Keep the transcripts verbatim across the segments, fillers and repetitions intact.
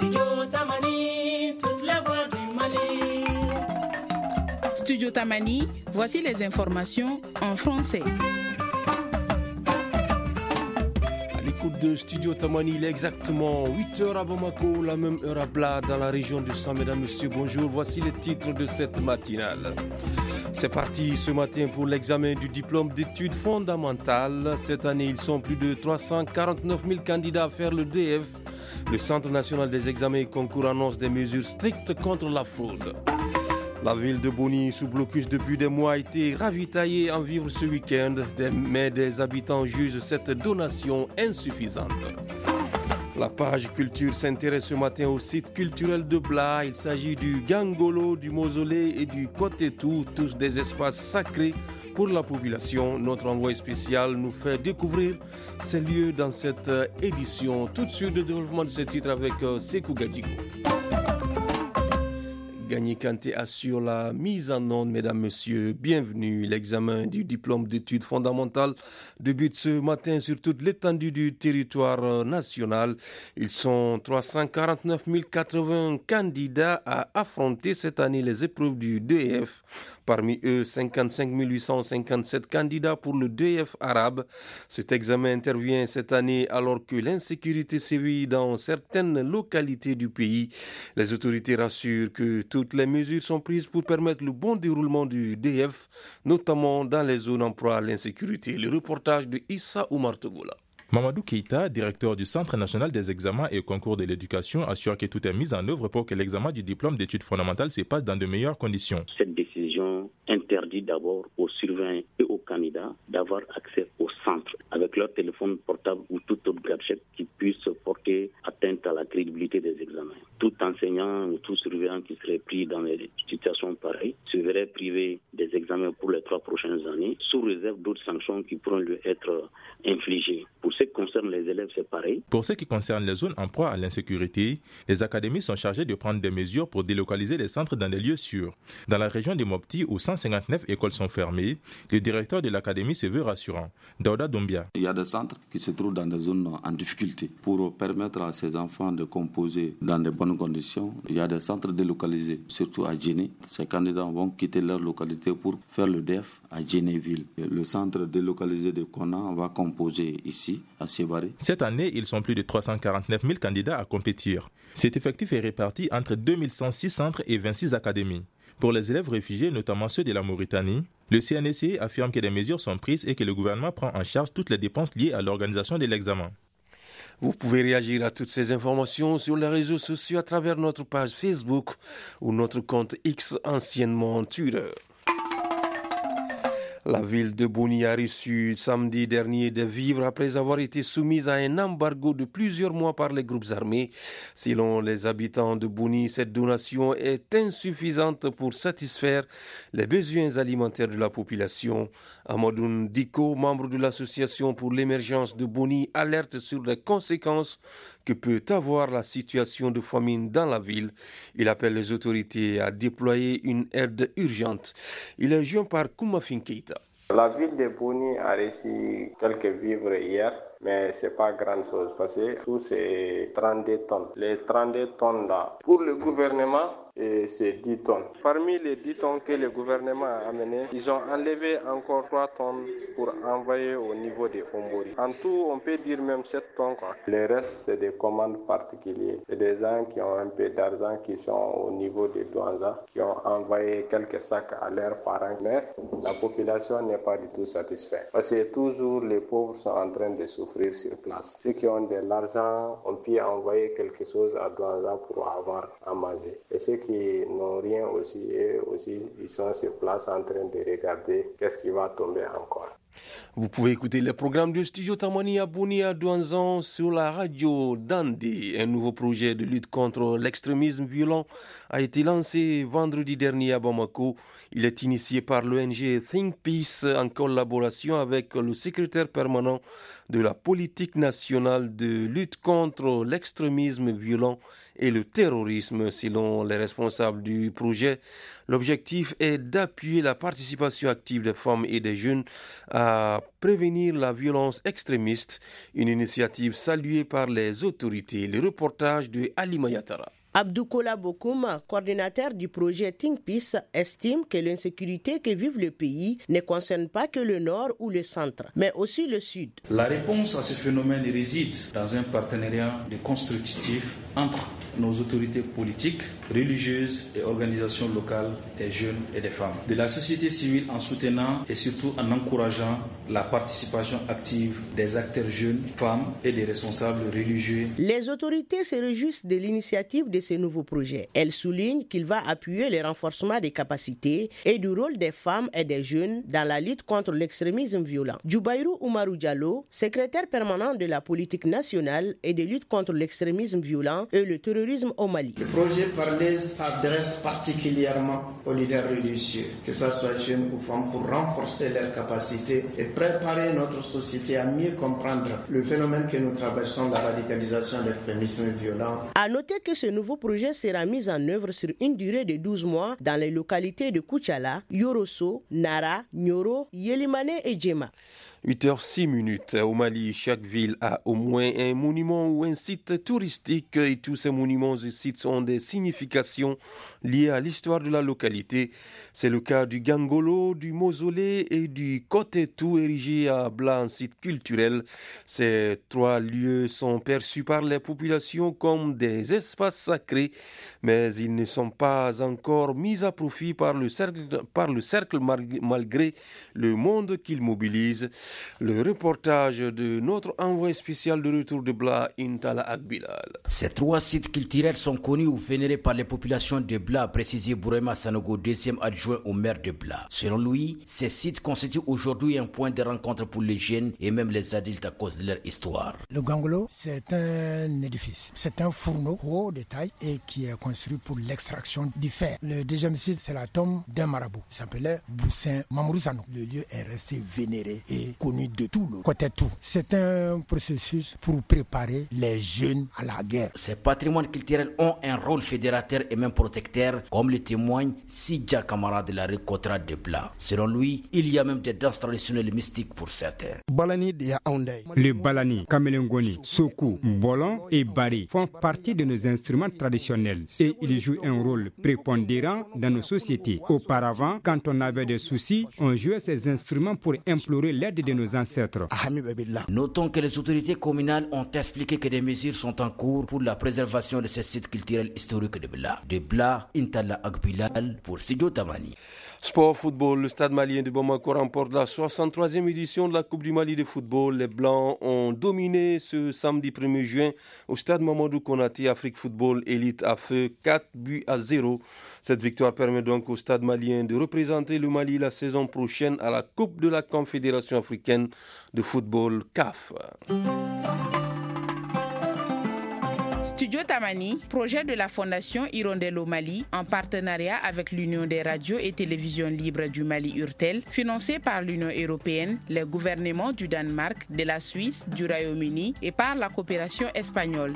Studio Tamani, toute la voix du Mali. Studio Tamani, voici les informations en français. À l'écoute de Studio Tamani, il est exactement huit heures à Bamako, la même heure à Bla, dans la région de Sam. Mesdames, Messieurs, bonjour. Voici les titres de cette matinale. C'est parti ce matin pour l'examen du diplôme d'études fondamentales. Cette année, ils sont plus de trois cent quarante-neuf mille candidats à faire le D F. Le Centre national des examens et concours annonce des mesures strictes contre la fraude. La ville de Boni, sous blocus depuis des mois, a été ravitaillée en vivres ce week-end, mais des habitants jugent cette donation insuffisante. La page culture s'intéresse ce matin au site culturel de Bla. Il s'agit du Gangolo, du Mausolée et du Kotetou, tous des espaces sacrés pour la population. Notre envoyé spécial nous fait découvrir ces lieux dans cette édition. Tout de suite, le développement de ce titre avec Sekou Gadjigo. Gagné Kanté assure la mise en onde, mesdames, messieurs. Bienvenue. L'examen du diplôme d'études fondamentales débute ce matin sur toute l'étendue du territoire national. Ils sont trois cent quarante-neuf mille quatre-vingts candidats à affronter cette année les épreuves du D F. Parmi eux, cinquante-cinq mille huit cent cinquante-sept candidats pour le D F arabe. Cet examen intervient cette année alors que l'insécurité sévit dans certaines localités du pays. Les autorités rassurent que tout Toutes les mesures sont prises pour permettre le bon déroulement du D F, notamment dans les zones en proie à l'insécurité. Le reportage de Issa Oumar Togola. Mamadou Keïta, directeur du Centre national des examens et concours de l'éducation, assure que tout est mis en œuvre pour que l'examen du diplôme d'études fondamentales se passe dans de meilleures conditions. Cette décision interdit d'abord aux surveillants et aux candidats d'avoir accès au centre avec leur téléphone portable ou tout autre gadget qui puisse porter atteinte à la crédibilité des examens. Tout enseignant ou tout surveillant qui serait pris dans des situations pareilles se verrait privé des examens pour les trois prochaines années, sous réserve d'autres sanctions qui pourront lui être infligées. Pour ce qui concerne les élèves, c'est pareil. Pour ce qui concerne les zones en proie à l'insécurité, les académies sont chargées de prendre des mesures pour délocaliser les centres dans des lieux sûrs. Dans la région de Mopti, où cent cinquante-neuf écoles sont fermées, le directeur de l'académie se veut rassurant. Daouda Doumbia. Il y a des centres qui se trouvent dans des zones en difficulté. Pour permettre à ces enfants de composer dans de bonnes conditions, il y a des centres délocalisés, surtout à Djéné. Ces candidats vont quitter leur localité pour faire le D F à Djéné-Ville. Le centre délocalisé de Kona va composer ici, à Sébaré. Cette année, ils sont plus de trois cent quarante-neuf mille candidats à compétir. Cet effectif est réparti entre deux mille cent six centres et vingt-six académies. Pour les élèves réfugiés, notamment ceux de la Mauritanie, le C N S C affirme que des mesures sont prises et que le gouvernement prend en charge toutes les dépenses liées à l'organisation de l'examen. Vous pouvez réagir à toutes ces informations sur les réseaux sociaux à travers notre page Facebook ou notre compte X, anciennement Twitter. La ville de Boni a reçu samedi dernier des vivres après avoir été soumise à un embargo de plusieurs mois par les groupes armés. Selon les habitants de Boni, cette donation est insuffisante pour satisfaire les besoins alimentaires de la population. Amadoun Diko, membre de l'association pour l'émergence de Boni, alerte sur les conséquences que peut avoir la situation de famine dans la ville. Il appelle les autorités à déployer une aide urgente. Il est joint par Koumafin Keïta. La ville de Boni a reçu quelques vivres hier, mais ce n'est pas grande chose parce que tout c'est trente-deux tonnes. Les trente-deux tonnes là, pour le gouvernement, et c'est dix tonnes. Parmi les dix tonnes que le gouvernement a amenées, ils ont enlevé encore trois tonnes pour envoyer au niveau de Ombori. En tout, on peut dire même sept tonnes, quoi. Le reste, c'est des commandes particulières. C'est des gens qui ont un peu d'argent qui sont au niveau de Douanza, qui ont envoyé quelques sacs à leurs parents. Mais la population n'est pas du tout satisfaite. Parce que toujours, les pauvres sont en train de souffrir sur place. Ceux qui ont de l'argent, on peut envoyer quelque chose à Douanza pour avoir à manger. Et ceux qui n'ont rien aussi, et aussi, ils sont sur place en train de regarder qu'est-ce qui va tomber encore. Vous pouvez écouter les programmes du Studio Tamani à Boni à Douanzan sur la radio Dandi. Un nouveau projet de lutte contre l'extrémisme violent a été lancé vendredi dernier à Bamako. Il est initié par l'O N G Think Peace en collaboration avec le secrétaire permanent de la politique nationale de lutte contre l'extrémisme violent et le terrorisme. Selon les responsables du projet, l'objectif est d'appuyer la participation active des femmes et des jeunes à prévenir la violence extrémiste, une initiative saluée par les autorités. Le reportage de Ali Mayatara. Abdoukola Bokoum, coordinateur du projet Think Peace, estime que l'insécurité que vive le pays ne concerne pas que le nord ou le centre, mais aussi le sud. La réponse à ce phénomène réside dans un partenariat de constructif entre nos autorités politiques, religieuses et organisations locales des jeunes et des femmes, de la société civile en soutenant et surtout en encourageant la participation active des acteurs jeunes, femmes et des responsables religieux. Les autorités se réjouissent de l'initiative de ce nouveau projet. Elles soulignent qu'il va appuyer le renforcement des capacités et du rôle des femmes et des jeunes dans la lutte contre l'extrémisme violent. Djoubaïrou Oumarou Diallo, secrétaire permanent de la politique nationale et de lutte contre l'extrémisme violent et le terrorisme au Mali. Le projet parlé s'adresse particulièrement aux leaders religieux, que ce soit jeunes ou femmes, pour renforcer leurs capacités et préparer notre société à mieux comprendre le phénomène que nous traversons, la radicalisation de l'extrémisme violent. À noter que ce nouveau projet sera mis en œuvre sur une durée de douze mois dans les localités de Kouchala, Yorosso, Nara, Nyoro, Yelimane et Djema. huit heures six minutes. Au Mali, chaque ville a au moins un monument ou un site touristique et tous ces monuments et sites ont des significations liées à l'histoire de la localité. C'est le cas du Gangolo, du Mausolée et du Kotetou érigé à Bla, un site culturel. Ces trois lieux sont perçus par les populations comme des espaces sacrés, mais ils ne sont pas encore mis à profit par le cercle, par le cercle malgré le monde qu'ils mobilisent. Le reportage de notre envoyé spécial de retour de Bla, Intala Akbilal. Ces trois sites culturels sont connus ou vénérés par les populations de Bla, a précisé Bourema Sanogo, deuxième adjoint au maire de Bla. Selon lui, ces sites constituent aujourd'hui un point de rencontre pour les jeunes et même les adultes à cause de leur histoire. Le Gangolo, c'est un édifice. C'est un fourneau haut de taille et qui est construit pour l'extraction du fer. Le deuxième site, c'est la tombe d'un marabout. Il s'appelait Boussin Mamourou-Sano. Le lieu est resté vénéré et connu de tout le côté tout. C'est un processus pour préparer les jeunes à la guerre. Ces patrimoines culturels ont un rôle fédérateur et même protecteur, comme le témoigne Sidja Kamara de la Récotra de Bla. Selon lui, il y a même des danses traditionnelles mystiques pour certains. Le balani, kamelengoni, soku, bolon et bari font partie de nos instruments traditionnels et ils jouent un rôle prépondérant dans nos sociétés. Auparavant, quand on avait des soucis, on jouait ces instruments pour implorer l'aide de nos ancêtres. Notons que les autorités communales ont expliqué que des mesures sont en cours pour la préservation de ces sites culturels historiques de Bla. De Bla, Intala Akbilal pour Studio Tamani. Sport football, le Stade malien de Bamako remporte la soixante-troisième édition de la Coupe du Mali de football. Les Blancs ont dominé ce samedi premier juin au Stade Mamadou Konaté Afrique Football Elite à feu quatre buts à zéro. Cette victoire permet donc au Stade malien de représenter le Mali la saison prochaine à la Coupe de la Confédération africaine de football C A F. Studio Tamani, projet de la Fondation Hirondelle au Mali, en partenariat avec l'Union des radios et télévisions libres du Mali Urtel, financé par l'Union européenne, les gouvernements du Danemark, de la Suisse, du Royaume-Uni et par la coopération espagnole.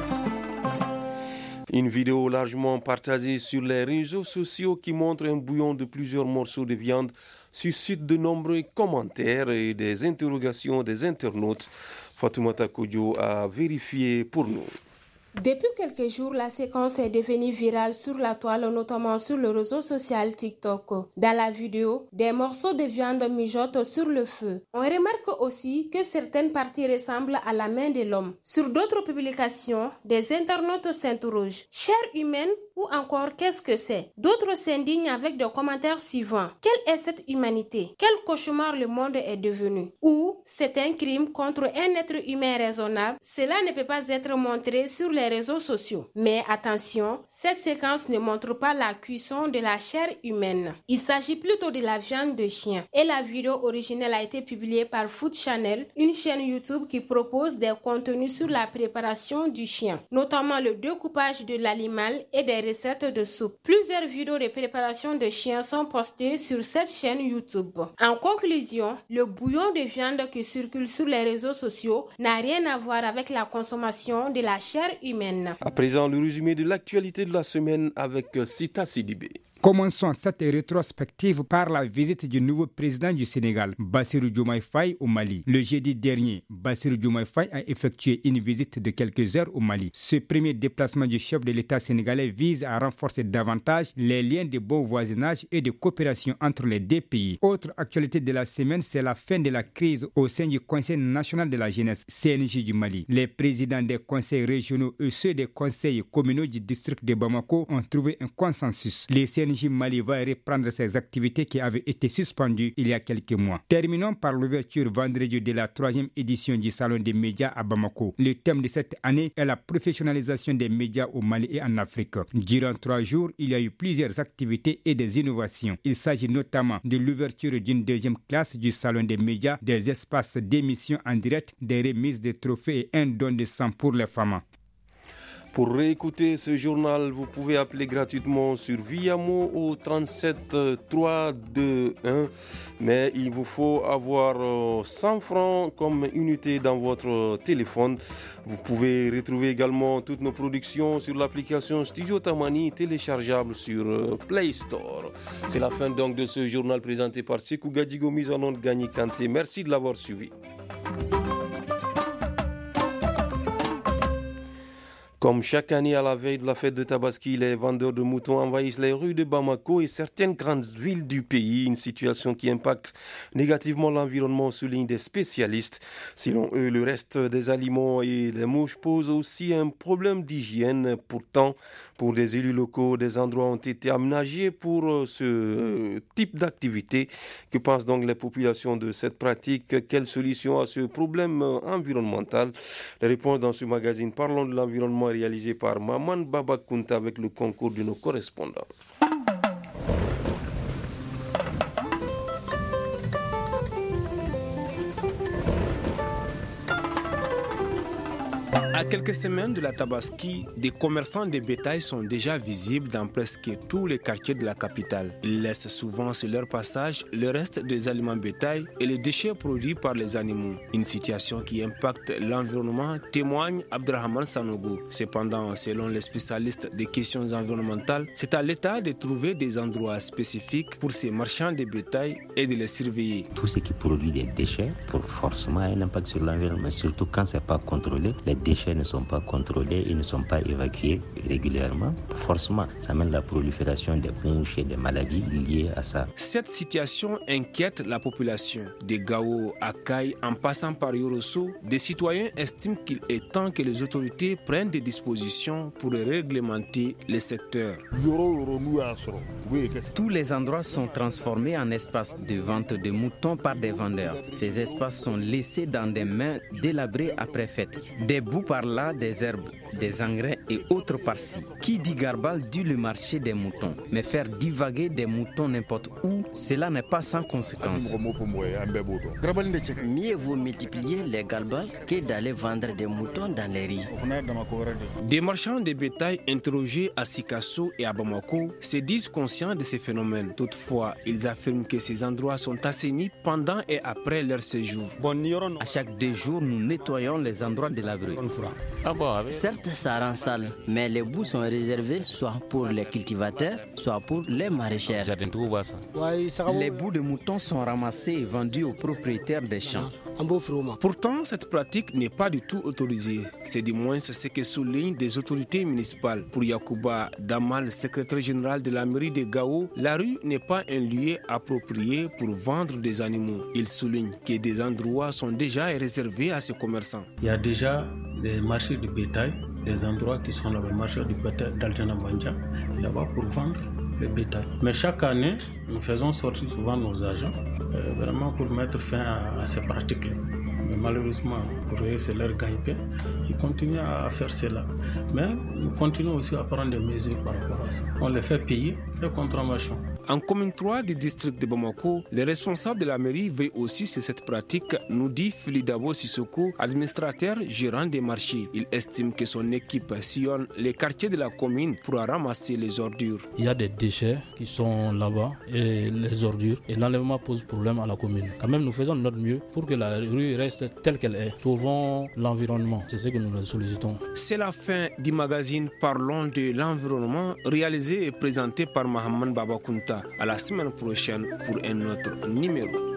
Une vidéo largement partagée sur les réseaux sociaux qui montre un bouillon de plusieurs morceaux de viande suscite de nombreux commentaires et des interrogations des internautes. Fatoumata Kodjo a vérifié pour nous. Depuis quelques jours, la séquence est devenue virale sur la toile, notamment sur le réseau social TikTok. Dans la vidéo, des morceaux de viande mijotent sur le feu. On remarque aussi que certaines parties ressemblent à la main de l'homme. Sur d'autres publications, des internautes s'interrogent. Chair humaine ou encore qu'est-ce que c'est? D'autres s'indignent avec des commentaires suivants. Quelle est cette humanité? Quel cauchemar le monde est devenu? Ou c'est un crime contre un être humain raisonnable? Cela ne peut pas être montré sur les réseaux sociaux. Mais attention, cette séquence ne montre pas la cuisson de la chair humaine. Il s'agit plutôt de la viande de chien. Et la vidéo originale a été publiée par Food Channel, une chaîne YouTube qui propose des contenus sur la préparation du chien, notamment le découpage de l'animal et des des recettes de soupe. Plusieurs vidéos de préparation de chiens sont postées sur cette chaîne YouTube. En conclusion, le bouillon de viande qui circule sur les réseaux sociaux n'a rien à voir avec la consommation de la chair humaine. À présent, le résumé de l'actualité de la semaine avec Sita Sidibé. Commençons cette rétrospective par la visite du nouveau président du Sénégal, Bassirou Diomaye Faye, au Mali. Le jeudi dernier, Bassirou Diomaye Faye a effectué une visite de quelques heures au Mali. Ce premier déplacement du chef de l'État sénégalais vise à renforcer davantage les liens de bon voisinage et de coopération entre les deux pays. Autre actualité de la semaine, c'est la fin de la crise au sein du Conseil national de la jeunesse, C N J du Mali. Les présidents des conseils régionaux et ceux des conseils communaux du district de Bamako ont trouvé un consensus. Les C N J Mali va reprendre ses activités qui avaient été suspendues il y a quelques mois. Terminons par l'ouverture vendredi de la troisième édition du Salon des médias à Bamako. Le thème de cette année est la professionnalisation des médias au Mali et en Afrique. Durant trois jours, il y a eu plusieurs activités et des innovations. Il s'agit notamment de l'ouverture d'une deuxième classe du Salon des médias, des espaces d'émissions en direct, des remises de trophées et un don de sang pour les femmes. Pour réécouter ce journal, vous pouvez appeler gratuitement sur Viamo au trente-sept trois deux un. Mais il vous faut avoir cent francs comme unité dans votre téléphone. Vous pouvez retrouver également toutes nos productions sur l'application Studio Tamani téléchargeable sur Play Store. C'est la fin donc de ce journal présenté par Sekou Gadjigo, mise en onde Gagné Kanté. Merci de l'avoir suivi. Comme chaque année à la veille de la fête de Tabaski, les vendeurs de moutons envahissent les rues de Bamako et certaines grandes villes du pays, une situation qui impacte négativement l'environnement, soulignent des spécialistes. Selon eux, le reste des aliments et les mouches posent aussi un problème d'hygiène. Pourtant, pour des élus locaux, des endroits ont été aménagés pour ce type d'activité. Que pensent donc les populations de cette pratique? Quelle solution à ce problème environnemental? Les réponses dans ce magazine. Parlons de l'environnement, réalisé par Maman Babakunta avec le concours de nos correspondants. À quelques semaines de la Tabaski, des commerçants de bétail sont déjà visibles dans presque tous les quartiers de la capitale. Ils laissent souvent sur leur passage le reste des aliments bétail et les déchets produits par les animaux. Une situation qui impacte l'environnement, témoigne Abdrahman Sanogo. Cependant, selon les spécialistes des questions environnementales, c'est à l'État de trouver des endroits spécifiques pour ces marchands de bétail et de les surveiller. Tout ce qui produit des déchets, pour forcément un impact sur l'environnement, surtout quand ce n'est pas contrôlé. Les déchets ne sont pas contrôlés, ils ne sont pas évacués régulièrement. Forcément, ça mène à la prolifération des mouches et des maladies liées à ça. Cette situation inquiète la population. De Gao à Kai, en passant par Yorosso, des citoyens estiment qu'il est temps que les autorités prennent des dispositions pour réglementer les secteurs. Tous les endroits sont transformés en espaces de vente de moutons par des vendeurs. Ces espaces sont laissés dans des mains délabrées après fête. Des bouts par là, des herbes, des engrais et autres par-ci. Qui dit garbal dit le marché des moutons. Mais faire divaguer des moutons n'importe où, cela n'est pas sans conséquence. Mieux vaut multiplier les garbals que d'aller vendre des moutons dans les riz. Des marchands de bétail interrogés à Sikasso et à Bamako se disent conscients de ces phénomènes. Toutefois, ils affirment que ces endroits sont assainis pendant et après leur séjour. À chaque deux jours, nous nettoyons les endroits de la rue. Certes, ça rend sale, mais les bouts sont réservés soit pour les cultivateurs, soit pour les maraîchers. Les bouts de moutons sont ramassés et vendus aux propriétaires des champs. Pourtant, cette pratique n'est pas du tout autorisée. C'est du moins ce que soulignent des autorités municipales. Pour Yacouba Damal, secrétaire général de la mairie de Gao, la rue n'est pas un lieu approprié pour vendre des animaux. Il souligne que des endroits sont déjà réservés à ces commerçants. Il y a déjà des marchés de bétail, des endroits qui sont là, le marché du bétail d'Aljana Banja, là-bas pour vendre le bétail. Mais chaque année, nous faisons sortir souvent nos agents, euh, vraiment pour mettre fin à, à ces pratiques-là. Mais malheureusement, pour eux, c'est leur gagne-pain. Ils continuent à faire cela. Mais nous continuons aussi à prendre des mesures par rapport à ça. On les fait payer les contraventions. En commune trois du district de Bamako, les responsables de la mairie veillent aussi sur cette pratique, nous dit Filidabo Sissoko, administrateur gérant des marchés. Il estime que son équipe sillonne les quartiers de la commune pour ramasser les ordures. Il y a des déchets qui sont là-bas et les ordures et l'enlèvement pose problème à la commune. Quand même, nous faisons de notre mieux pour que la rue reste telle qu'elle est. Sauvons l'environnement, c'est ce que nous sollicitons. C'est la fin du magazine Parlons de l'environnement, réalisé et présenté par Mohamed Babakunta. À la semaine prochaine pour un autre numéro.